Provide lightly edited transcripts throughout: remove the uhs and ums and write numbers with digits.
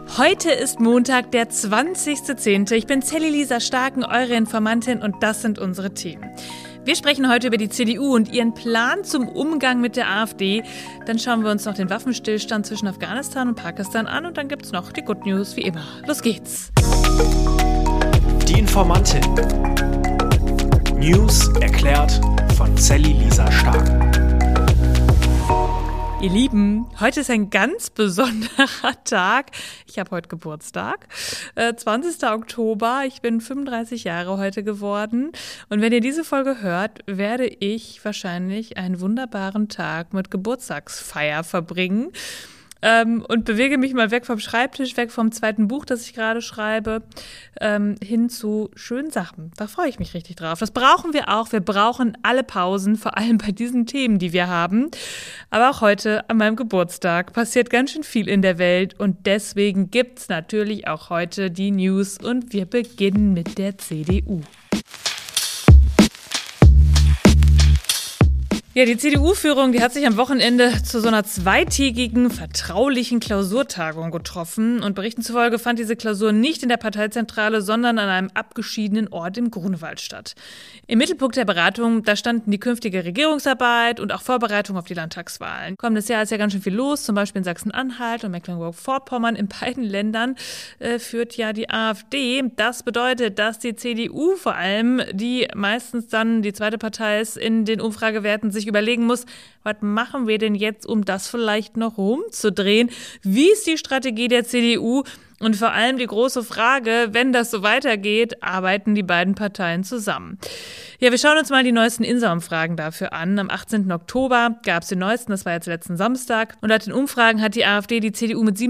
Heute ist Montag, der 20.10. Ich bin Sally Lisa Starken, eure Informantin, und das sind unsere Themen. Wir sprechen heute über die CDU und ihren Plan zum Umgang mit der AfD. Dann schauen wir uns noch den Waffenstillstand zwischen Afghanistan und Pakistan an und dann gibt's noch die Good News, wie immer. Los geht's! Die Informantin. News erklärt von Sally Lisa Starken. Ihr Lieben, heute ist ein ganz besonderer Tag. Ich habe heute Geburtstag, 20. Oktober. Ich bin 35 Jahre heute geworden. Und wenn ihr diese Folge hört, werde ich wahrscheinlich einen wunderbaren Tag mit Geburtstagsfeier verbringen. Und bewege mich mal weg vom Schreibtisch, weg vom zweiten Buch, das ich gerade schreibe, hin zu schönen Sachen. Da freue ich mich richtig drauf. Das brauchen wir auch. Wir brauchen alle Pausen, vor allem bei diesen Themen, die wir haben. Aber auch heute an meinem Geburtstag passiert ganz schön viel in der Welt. Und deswegen gibt's natürlich auch heute die News. Und wir beginnen mit der CDU. Ja, die CDU-Führung, die hat sich am Wochenende zu so einer zweitägigen, vertraulichen Klausurtagung getroffen. Und Berichten zufolge fand diese Klausur nicht in der Parteizentrale, sondern an einem abgeschiedenen Ort im Grunewald statt. Im Mittelpunkt der Beratung, da standen die künftige Regierungsarbeit und auch Vorbereitung auf die Landtagswahlen. Kommendes Jahr ist ja ganz schön viel los, zum Beispiel in Sachsen-Anhalt und Mecklenburg-Vorpommern. In beiden Ländern führt ja die AfD. Das bedeutet, dass die CDU vor allem, die meistens dann die zweite Partei ist, in den Umfragewerten sich überlegen muss, was machen wir denn jetzt, um das vielleicht noch rumzudrehen? Wie ist die Strategie der CDU? Und vor allem die große Frage, wenn das so weitergeht, arbeiten die beiden Parteien zusammen? Ja, wir schauen uns mal die neuesten INSA-Umfragen dafür an. Am 18. Oktober gab es den neuesten, das war jetzt letzten Samstag. Und laut den Umfragen hat die AfD die CDU mit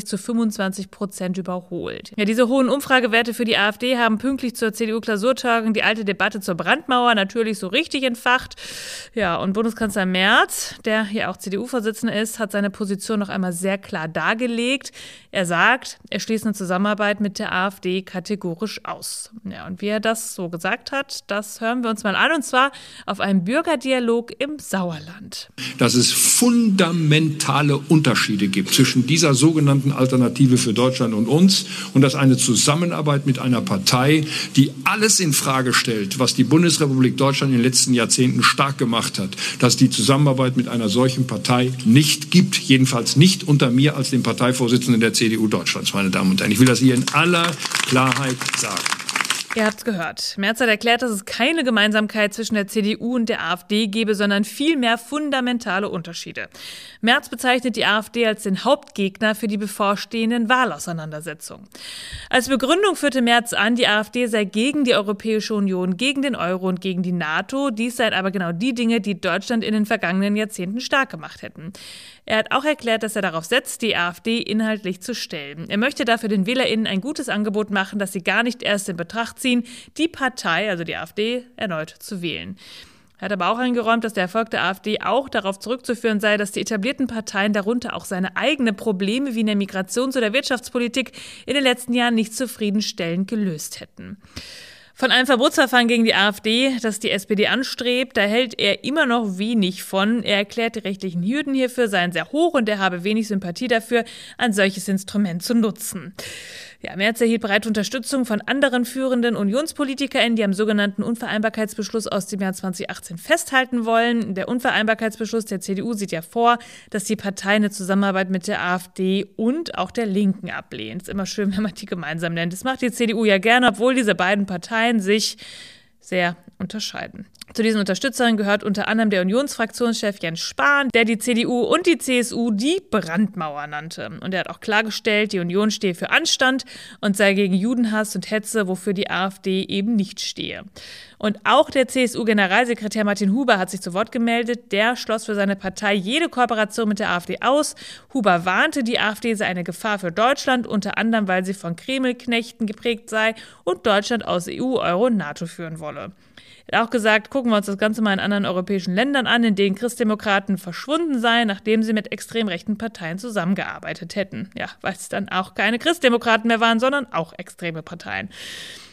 27-25% überholt. Ja, diese hohen Umfragewerte für die AfD haben pünktlich zur CDU-Klausurtagung die alte Debatte zur Brandmauer natürlich so richtig entfacht. Ja, und Bundeskanzler Merz, der hier auch CDU-Vorsitzender ist, hat seine Position noch einmal sehr klar dargelegt. Er sagt, er schließt eine Zusammenarbeit mit der AfD kategorisch aus. Ja, und wie er das so gesagt hat, das hören wir uns mal an, und zwar auf einem Bürgerdialog im Sauerland. Dass es fundamentale Unterschiede gibt zwischen dieser sogenannten Alternative für Deutschland und uns und dass eine Zusammenarbeit mit einer Partei, die alles in Frage stellt, was die Bundesrepublik Deutschland in den letzten Jahrzehnten stark gemacht hat, dass die Zusammenarbeit mit einer solchen Partei nicht gibt, jedenfalls nicht unter mir als dem Parteivorsitzenden der CDU Deutschlands, meine Damen und Herren. Ich will das hier in aller Klarheit sagen. Ihr habt's gehört. Merz hat erklärt, dass es keine Gemeinsamkeit zwischen der CDU und der AfD gebe, sondern vielmehr fundamentale Unterschiede. Merz bezeichnet die AfD als den Hauptgegner für die bevorstehenden Wahlauseinandersetzungen. Als Begründung führte Merz an, die AfD sei gegen die Europäische Union, gegen den Euro und gegen die NATO. Dies seien aber genau die Dinge, die Deutschland in den vergangenen Jahrzehnten stark gemacht hätten. Er hat auch erklärt, dass er darauf setzt, die AfD inhaltlich zu stellen. Er möchte dafür den WählerInnen ein gutes Angebot machen, dass sie gar nicht erst in Betracht ziehen, die Partei, also die AfD, erneut zu wählen. Er hat aber auch eingeräumt, dass der Erfolg der AfD auch darauf zurückzuführen sei, dass die etablierten Parteien, darunter auch seine eigenen Probleme wie in der Migrations- oder Wirtschaftspolitik, in den letzten Jahren nicht zufriedenstellend gelöst hätten. Von einem Verbotsverfahren gegen die AfD, das die SPD anstrebt, da hält er immer noch wenig von. Er erklärt, die rechtlichen Hürden hierfür seien sehr hoch und er habe wenig Sympathie dafür, ein solches Instrument zu nutzen. Ja, Merz erhielt breite Unterstützung von anderen führenden UnionspolitikerInnen, die am sogenannten Unvereinbarkeitsbeschluss aus dem Jahr 2018 festhalten wollen. Der Unvereinbarkeitsbeschluss der CDU sieht ja vor, dass die Partei eine Zusammenarbeit mit der AfD und auch der Linken ablehnt. Ist immer schön, wenn man die gemeinsam nennt. Das macht die CDU ja gerne, obwohl diese beiden Parteien sich sehr unterscheiden. Zu diesen Unterstützern gehört unter anderem der Unionsfraktionschef Jens Spahn, der die CDU und die CSU die Brandmauer nannte. Und er hat auch klargestellt, die Union stehe für Anstand und sei gegen Judenhass und Hetze, wofür die AfD eben nicht stehe. Und auch der CSU-Generalsekretär Martin Huber hat sich zu Wort gemeldet. Der schloss für seine Partei jede Kooperation mit der AfD aus. Huber warnte, die AfD sei eine Gefahr für Deutschland, unter anderem, weil sie von Kreml-Knechten geprägt sei und Deutschland aus EU, Euro und NATO führen wolle. Er hat auch gesagt, gucken wir uns das Ganze mal in anderen europäischen Ländern an, in denen Christdemokraten verschwunden seien, nachdem sie mit extrem rechten Parteien zusammengearbeitet hätten. Ja, weil es dann auch keine Christdemokraten mehr waren, sondern auch extreme Parteien.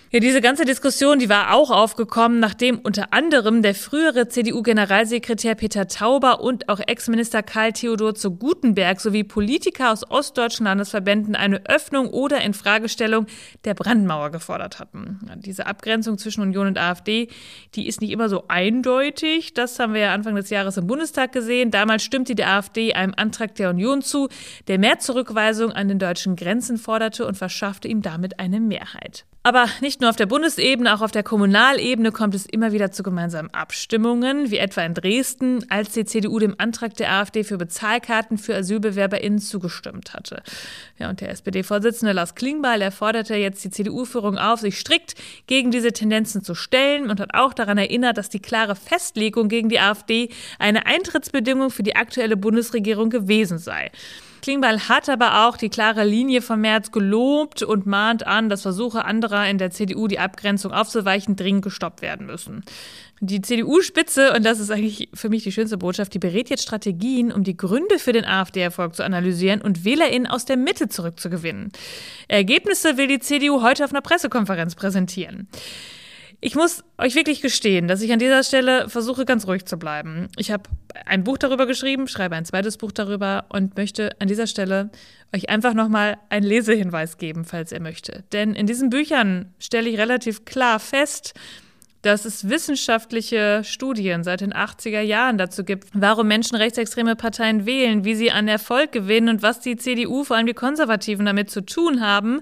Ja, diese ganze Diskussion, die war auch aufgekommen, nachdem unter anderem der frühere CDU-Generalsekretär Peter Tauber und auch Ex-Minister Karl Theodor zu Guttenberg sowie Politiker aus ostdeutschen Landesverbänden eine Öffnung oder Infragestellung der Brandmauer gefordert hatten. Ja, diese Abgrenzung zwischen Union und AfD, die ist nicht immer so eindeutig. Das haben wir ja Anfang des Jahres im Bundestag gesehen. Damals stimmte die AfD einem Antrag der Union zu, der mehr Zurückweisung an den deutschen Grenzen forderte und verschaffte ihm damit eine Mehrheit. Aber nicht nur auf der Bundesebene, auch auf der Kommunalebene kommt es immer wieder zu gemeinsamen Abstimmungen, wie etwa in Dresden, als die CDU dem Antrag der AfD für Bezahlkarten für AsylbewerberInnen zugestimmt hatte. Ja, und der SPD-Vorsitzende Lars Klingbeil, der forderte jetzt die CDU-Führung auf, sich strikt gegen diese Tendenzen zu stellen und hat auch daran erinnert, dass die klare Festlegung gegen die AfD eine Eintrittsbedingung für die aktuelle Bundesregierung gewesen sei. Klingbeil hat aber auch die klare Linie von Merz gelobt und mahnt an, dass Versuche anderer in der CDU, die Abgrenzung aufzuweichen, dringend gestoppt werden müssen. Die CDU-Spitze, und das ist eigentlich für mich die schönste Botschaft, die berät jetzt Strategien, um die Gründe für den AfD-Erfolg zu analysieren und WählerInnen aus der Mitte zurückzugewinnen. Ergebnisse will die CDU heute auf einer Pressekonferenz präsentieren. Ich muss euch wirklich gestehen, dass ich an dieser Stelle versuche, ganz ruhig zu bleiben. Ich habe ein Buch darüber geschrieben, schreibe ein zweites Buch darüber und möchte an dieser Stelle euch einfach nochmal einen Lesehinweis geben, falls ihr möchtet. Denn in diesen Büchern stelle ich relativ klar fest, dass es wissenschaftliche Studien seit den 80er Jahren dazu gibt, warum Menschen rechtsextreme Parteien wählen, wie sie an Erfolg gewinnen und was die CDU, vor allem die Konservativen, damit zu tun haben.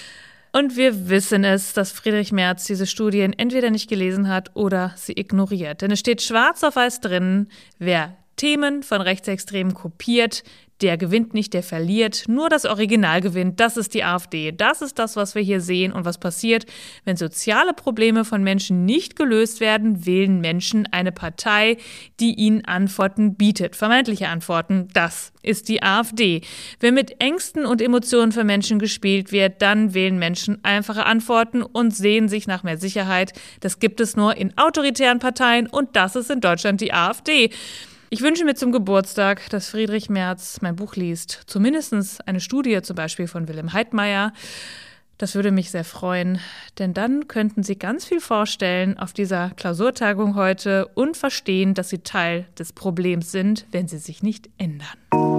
Und wir wissen es, dass Friedrich Merz diese Studien entweder nicht gelesen hat oder sie ignoriert. Denn es steht schwarz auf weiß drin, wer Themen von Rechtsextremen kopiert, der gewinnt nicht, der verliert. Nur das Original gewinnt. Das ist die AfD. Das ist das, was wir hier sehen und was passiert, wenn soziale Probleme von Menschen nicht gelöst werden, wählen Menschen eine Partei, die ihnen Antworten bietet. Vermeintliche Antworten. Das ist die AfD. Wenn mit Ängsten und Emotionen für Menschen gespielt wird, dann wählen Menschen einfache Antworten und sehen sich nach mehr Sicherheit. Das gibt es nur in autoritären Parteien und das ist in Deutschland die AfD. Ich wünsche mir zum Geburtstag, dass Friedrich Merz mein Buch liest. Zumindest eine Studie zum Beispiel von Wilhelm Heidmeier. Das würde mich sehr freuen, denn dann könnten Sie ganz viel vorstellen auf dieser Klausurtagung heute und verstehen, dass Sie Teil des Problems sind, wenn Sie sich nicht ändern.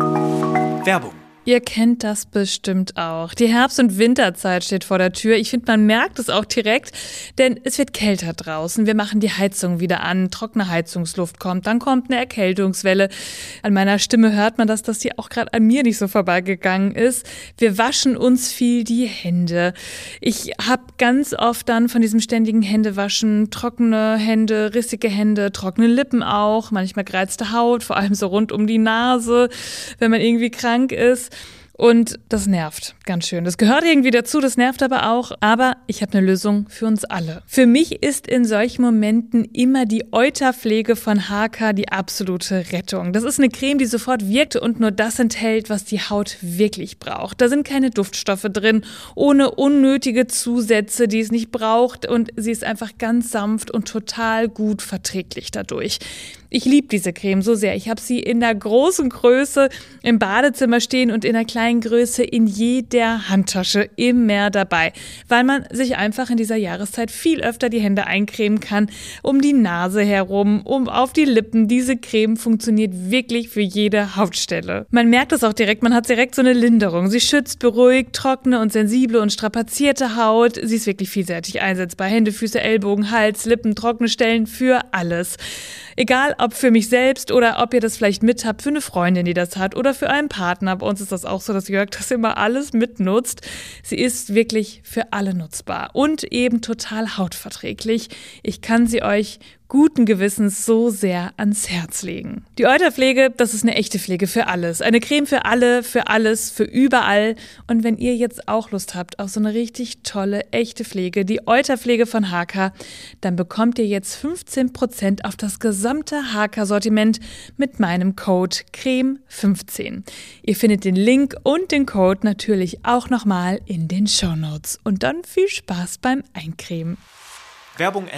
Werbung. Ihr kennt das bestimmt auch. Die Herbst- und Winterzeit steht vor der Tür. Ich finde, man merkt es auch direkt, denn es wird kälter draußen. Wir machen die Heizung wieder an, trockene Heizungsluft kommt, dann kommt eine Erkältungswelle. An meiner Stimme hört man, dass das hier auch gerade an mir nicht so vorbeigegangen ist. Wir waschen uns viel die Hände. Ich habe ganz oft dann von diesem ständigen Händewaschen trockene Hände, rissige Hände, trockene Lippen auch, manchmal gereizte Haut, vor allem so rund um die Nase, wenn man irgendwie krank ist. Und das nervt ganz schön. Das gehört irgendwie dazu, das nervt aber auch. Aber ich habe eine Lösung für uns alle. Für mich ist in solchen Momenten immer die Euterpflege von HK die absolute Rettung. Das ist eine Creme, die sofort wirkt und nur das enthält, was die Haut wirklich braucht. Da sind keine Duftstoffe drin, ohne unnötige Zusätze, die es nicht braucht. Und sie ist einfach ganz sanft und total gut verträglich dadurch. Ich liebe diese Creme so sehr. Ich habe sie in der großen Größe im Badezimmer stehen und in der kleinen Größe in jeder Handtasche immer dabei, weil man sich einfach in dieser Jahreszeit viel öfter die Hände eincremen kann, um die Nase herum, um auf die Lippen. Diese Creme funktioniert wirklich für jede Hautstelle. Man merkt es auch direkt, man hat direkt so eine Linderung. Sie schützt, beruhigt, trockene und sensible und strapazierte Haut. Sie ist wirklich vielseitig einsetzbar. Hände, Füße, Ellbogen, Hals, Lippen, trockene Stellen, für alles. Egal, ob für mich selbst oder ob ihr das vielleicht mit habt, für eine Freundin, die das hat oder für einen Partner. Bei uns ist das auch so, dass Jörg das immer alles mitnutzt. Sie ist wirklich für alle nutzbar und eben total hautverträglich. Ich kann sie euch guten Gewissens so sehr ans Herz legen. Die Euterpflege, das ist eine echte Pflege für alles. Eine Creme für alle, für alles, für überall. Und wenn ihr jetzt auch Lust habt auf so eine richtig tolle, echte Pflege, die Euterpflege von HK, dann bekommt ihr jetzt 15% auf das gesamte HK-Sortiment mit meinem Code CREME15. Ihr findet den Link und den Code natürlich auch nochmal in den Shownotes. Und dann viel Spaß beim Eincremen. Werbung Ende.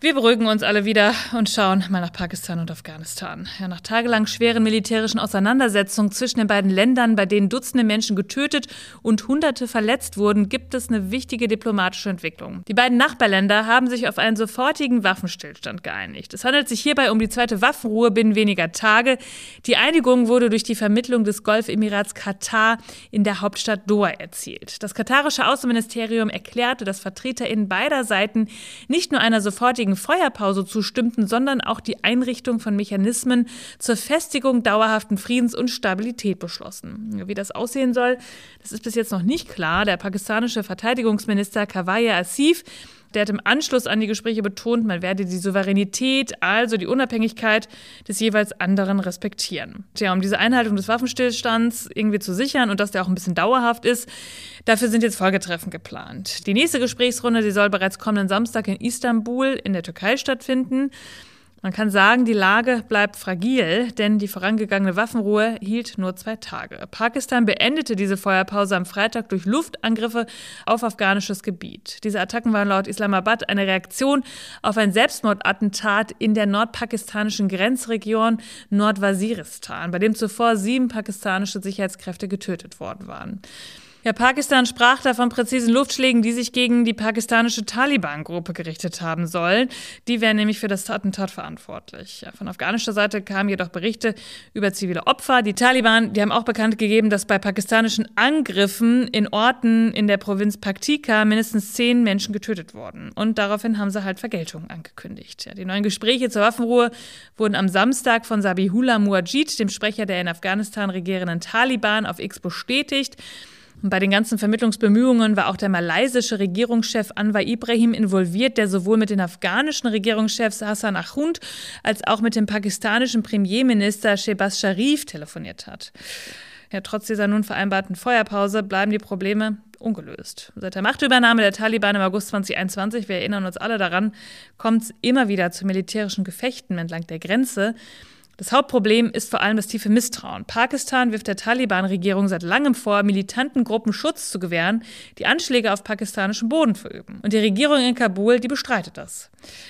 Wir beruhigen uns alle wieder und schauen mal nach Pakistan und Afghanistan. Ja, nach tagelang schweren militärischen Auseinandersetzungen zwischen den beiden Ländern, bei denen Dutzende Menschen getötet und Hunderte verletzt wurden, gibt es eine wichtige diplomatische Entwicklung. Die beiden Nachbarländer haben sich auf einen sofortigen Waffenstillstand geeinigt. Es handelt sich hierbei um die zweite Waffenruhe binnen weniger Tage. Die Einigung wurde durch die Vermittlung des Golfemirats Katar in der Hauptstadt Doha erzielt. Das katarische Außenministerium erklärte, dass VertreterInnen beider Seiten nicht nur einer sofortigen Feuerpause zustimmten, sondern auch die Einrichtung von Mechanismen zur Festigung dauerhaften Friedens und Stabilität beschlossen. Wie das aussehen soll, das ist bis jetzt noch nicht klar. Der pakistanische Verteidigungsminister Khwaja Asif, der hat im Anschluss an die Gespräche betont, man werde die Souveränität, also die Unabhängigkeit des jeweils anderen respektieren. Tja, um diese Einhaltung des Waffenstillstands irgendwie zu sichern und dass der auch ein bisschen dauerhaft ist, dafür sind jetzt Folgetreffen geplant. Die nächste Gesprächsrunde, die soll bereits kommenden Samstag in Istanbul in der Türkei stattfinden. Man kann sagen, die Lage bleibt fragil, denn die vorangegangene Waffenruhe hielt nur 2 Tage. Pakistan beendete diese Feuerpause am Freitag durch Luftangriffe auf afghanisches Gebiet. Diese Attacken waren laut Islamabad eine Reaktion auf ein Selbstmordattentat in der nordpakistanischen Grenzregion Nordwaziristan, bei dem zuvor 7 pakistanische Sicherheitskräfte getötet worden waren. Ja, Pakistan sprach da von präzisen Luftschlägen, die sich gegen die pakistanische Taliban-Gruppe gerichtet haben sollen. Die wären nämlich für das Attentat verantwortlich. Ja, von afghanischer Seite kamen jedoch Berichte über zivile Opfer. Die Taliban, die haben auch bekannt gegeben, dass bei pakistanischen Angriffen in Orten in der Provinz Paktika mindestens 10 Menschen getötet wurden. Und daraufhin haben sie halt Vergeltung angekündigt. Ja, die neuen Gespräche zur Waffenruhe wurden am Samstag von Zabihullah Mujahid, dem Sprecher der in Afghanistan regierenden Taliban, auf X bestätigt. Und bei den ganzen Vermittlungsbemühungen war auch der malaysische Regierungschef Anwar Ibrahim involviert, der sowohl mit den afghanischen Regierungschefs Hassan Akhund als auch mit dem pakistanischen Premierminister Shehbaz Sharif telefoniert hat. Ja, trotz dieser nun vereinbarten Feuerpause bleiben die Probleme ungelöst. Seit der Machtübernahme der Taliban im August 2021, wir erinnern uns alle daran, kommt es immer wieder zu militärischen Gefechten entlang der Grenze. Das Hauptproblem ist vor allem das tiefe Misstrauen. Pakistan wirft der Taliban-Regierung seit langem vor, militanten Gruppen Schutz zu gewähren, die Anschläge auf pakistanischem Boden verüben. Und die Regierung in Kabul, die bestreitet das.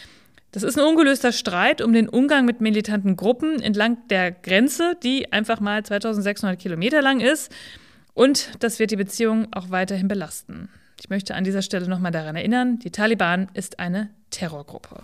Das ist ein ungelöster Streit um den Umgang mit militanten Gruppen entlang der Grenze, die einfach mal 2600 Kilometer lang ist. Und das wird die Beziehung auch weiterhin belasten. Ich möchte an dieser Stelle nochmal daran erinnern, die Taliban ist eine Terrorgruppe.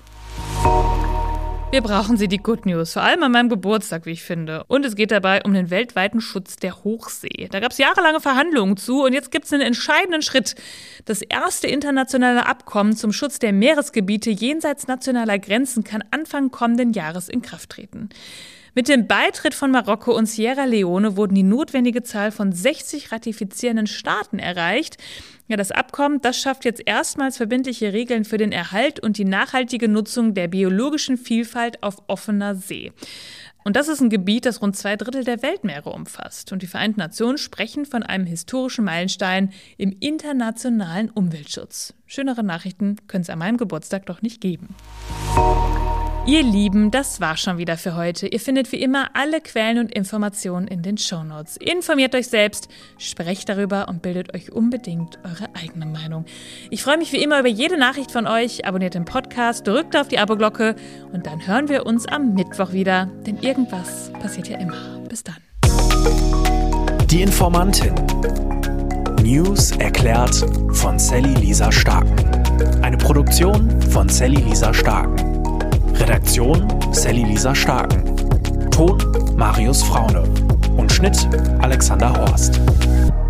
Wir brauchen sie, die Good News, vor allem an meinem Geburtstag, wie ich finde. Und es geht dabei um den weltweiten Schutz der Hochsee. Da gab es jahrelange Verhandlungen zu und jetzt gibt es einen entscheidenden Schritt. Das erste internationale Abkommen zum Schutz der Meeresgebiete jenseits nationaler Grenzen kann Anfang kommenden Jahres in Kraft treten. Mit dem Beitritt von Marokko und Sierra Leone wurden die notwendige Zahl von 60 ratifizierenden Staaten erreicht. Ja, das Abkommen, das schafft jetzt erstmals verbindliche Regeln für den Erhalt und die nachhaltige Nutzung der biologischen Vielfalt auf offener See. Und das ist ein Gebiet, das rund 2/3 der Weltmeere umfasst. Und die Vereinten Nationen sprechen von einem historischen Meilenstein im internationalen Umweltschutz. Schönere Nachrichten können es an meinem Geburtstag doch nicht geben. Ihr Lieben, das war schon wieder für heute. Ihr findet wie immer alle Quellen und Informationen in den Shownotes. Informiert euch selbst, sprecht darüber und bildet euch unbedingt eure eigene Meinung. Ich freue mich wie immer über jede Nachricht von euch. Abonniert den Podcast, drückt auf die Abo-Glocke und dann hören wir uns am Mittwoch wieder. Denn irgendwas passiert ja immer. Bis dann. Die Informantin. News erklärt von Sally Lisa Starken. Eine Produktion von Sally Lisa Starken. Redaktion Sally Lisa Starken. Ton Marius Fraune. Und Schnitt Alexander Horst.